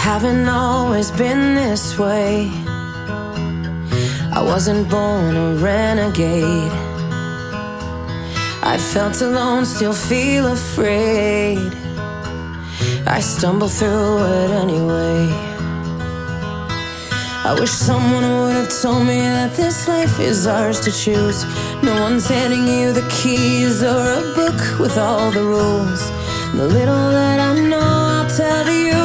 haven't always been this way. I wasn't born a renegade. I felt alone, still feel afraid. I stumble through it anyway. I wish someone would have told me that this life is ours to choose. No one's handing you the keys or a book with all the rules. The little that I know I'll tell you.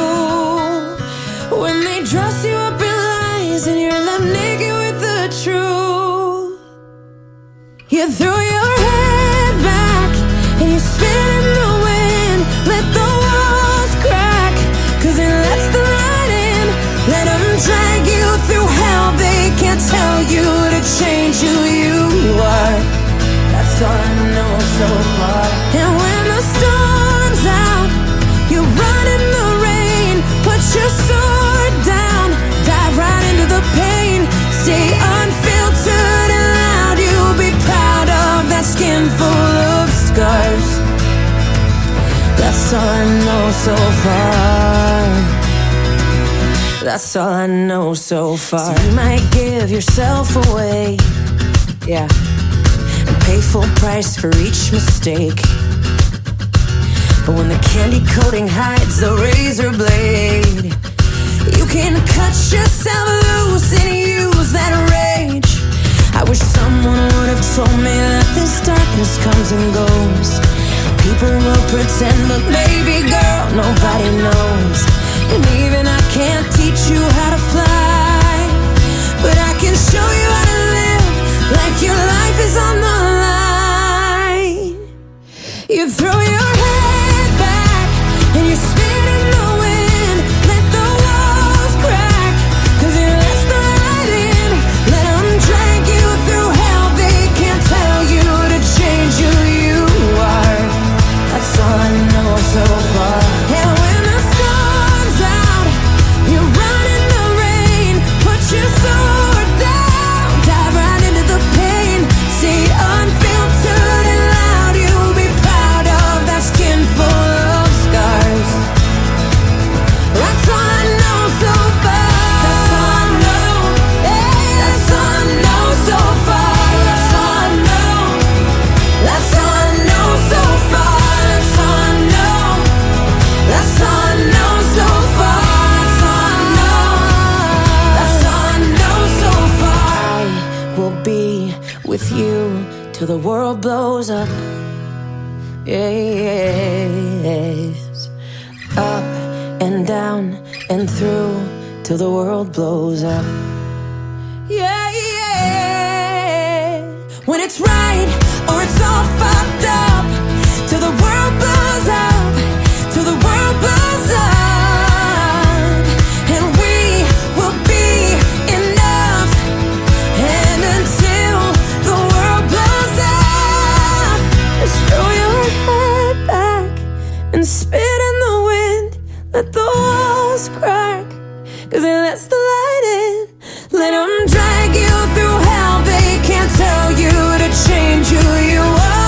When they dress you up in lies and you're left naked with the truth, you throw your head back and you spin in the wind. Let the walls crack, 'cause it lets the light in. Let them drag you through hell. They can't tell you to change who you are. That's all I know so far. And when the storm's out, you run in the rain. Put your sword down, dive right into the pain. Stay unfiltered and loud. You'll be proud of that skin full of scars. That's all I know so far. That's all I know so far. So you might give yourself away, yeah, and pay full price for each mistake. But when the candy coating hides the razor blade, you can cut yourself loose and use that rage. I wish someone would have told me that this darkness comes and goes. People will pretend, but baby girl, nobody knows. And even I can't teach you how to fly, but I can show you how to live like your life is on the line. You throw your head back and you spin in the wind. Let the walls crack, 'cause it lets the light in. Let them drag you through hell. They can't tell you to change who you are. That's all I know so far. And when the storm's out, you run in the rain. Put your sword down, dive right into the pain. Stay unfiltered and loud. You'll be proud of that skin full of scars. That's all I know so far. That's all I know. Hey, that's all I know so far. That's all I know. That's all I know so far. That's all I know. That's all I know so far. That's all I know. That's all I know so far. I will be with you till the world blows up. Yes. Up and down and through till the world blows up. Yeah, yeah. When it's right or it's all fucked up, till the world blows up, till the world blows up. And we will be enough. And until the world blows up, just throw your head back and spit in the wind. Let the walls crack, 'cause it lets the light in. Let them drag you through hell. They can't tell you to change who you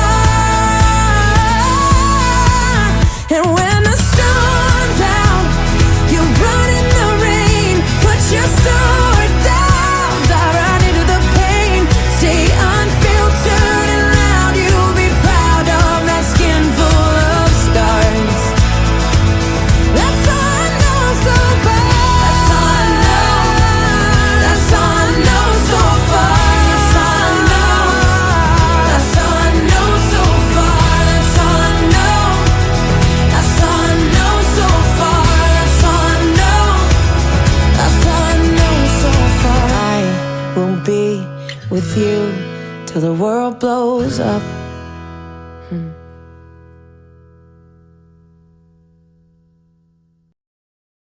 are. And when the storm's out, you run in the rain. Put your sword down, dive right into the pain. Stay unfiltered and loud. You'll be proud of that skin full of scars. That's all I know so far. That's all I know. That's all I know so far. That's all I know. That's all I know so far. That's all I know. That's all I know so far. That's all I know. That's all I know so far. I will be with you till the world blows up.